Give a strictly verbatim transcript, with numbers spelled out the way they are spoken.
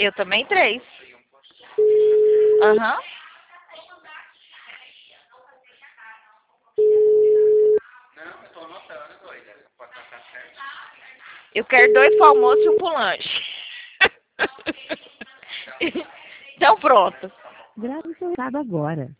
Eu também três. Aham. Não, eu tô anotando, doida. Pode estar certo. Eu quero dois pro almoço e um pro lanche. Então pronto. Grave seu recado agora.